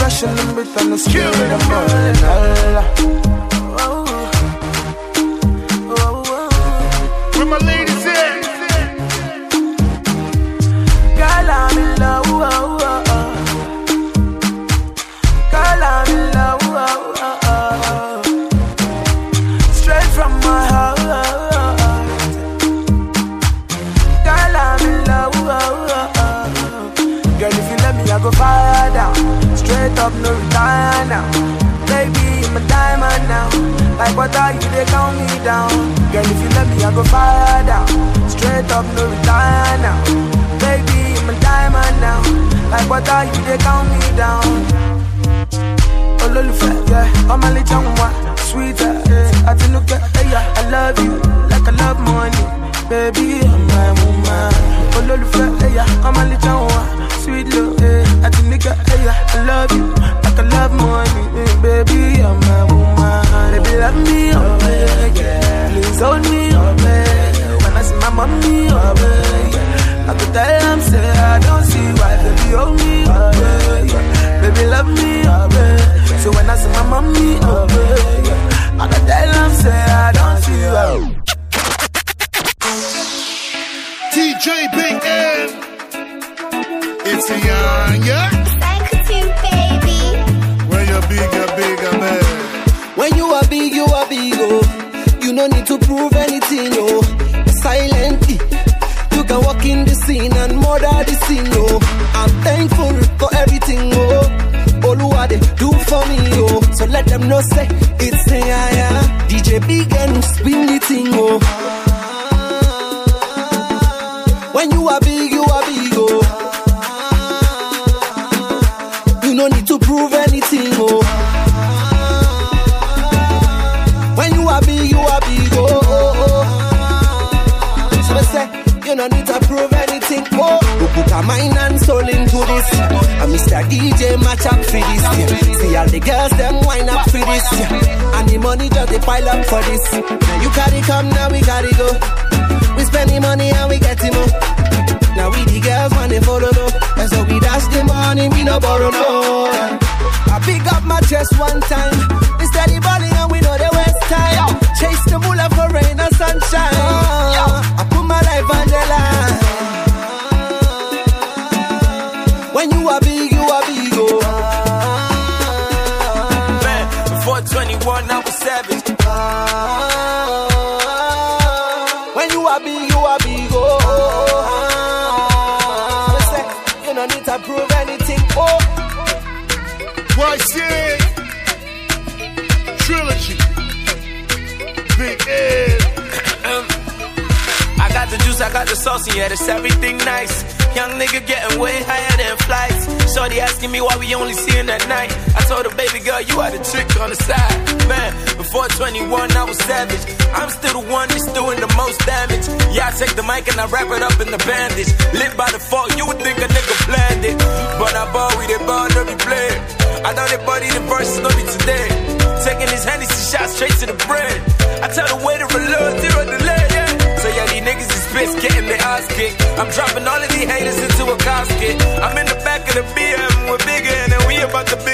passion and breath on the skill with the morning. Where my ladies at? Girl, I'm in love. Girl, I'm in love. Straight from my heart. Girl, I'm in love. Girl, if you let me, I go fire down. Straight up, no retire now. Baby, I'm a diamond now. Like what are you, they count me down. Girl, if you let me, I go fire down. Straight up, no retire now. Baby, I'm a diamond now. Like what are you, they count me down. Oh, Lulufa, yeah, I'm a little one. Sweeter, yeah, I think look at, yeah, I love you. Like I love money. Baby, I'm my woman. Oh, Lulufa, yeah, I'm a little one. Sweet love, I think nigga, yeah, I love you. Like I love money, baby, I'm my woman. Baby, love me, oh, yeah. Please hold me, oh, yeah. When I see my mommy, oh, yeah. I could tell them, say, I don't see why, baby, hold me, oh, yeah. Baby, love me, oh, yeah. So when I see my mommy, oh, yeah. I could tell them, say, I don't see why. DJ Big M. It's a young, yeah? Thank you, baby. When you're bigger, man. When you are big, oh. You no need to prove anything, oh. Silently, you can walk in the scene and murder the scene, oh. I'm thankful for everything, oh. All what they do for me, oh. So let them know, say, it's a yeah. DJ Big and spin the thing, oh. When you are big, oh. No need to prove anything, oh. When you are big, oh. So I say, you no need to prove anything, oh. You put a mind and soul into this. And Mr. DJ match up for this. See all the girls, them wind up for this. And the money just they pile up for this. You carry come, now we carry go. We spend the money and we get it more. Now we the girls when they follow though. And so we dash the money, we no borrow no. I pick up my chest one time. We steady balling and we know the waste time. Chase the moolah for rain and sunshine. I put my life on the line. When you are big, oh. Man, before 21, I was savage. When you are big, oh. No need to prove anything, oh. What's it? Trilogy. Big Ed. I got the juice, I got the sauce, and yeah, that's everything nice. Young nigga getting way higher than flights. Shorty asking me why we only seeing at night. I told her, baby girl, you are the trick on the side. Man, before 21, I was savage. I'm still the one that's doing the most damage. Yeah, I take the mic and I wrap it up in the bandage. Live by the fall, you would think a nigga planned it. But I ball, we did ball, no be played. I know they body the verses, no be today. Taking his handies and shots straight to the bread. I tell the waiter a little zero delay, yeah. So yeah, these niggas is pissed, getting their ass kicked. I'm dropping all of these haters into a casket. I'm in the back of the BM, we're bigger, and we about to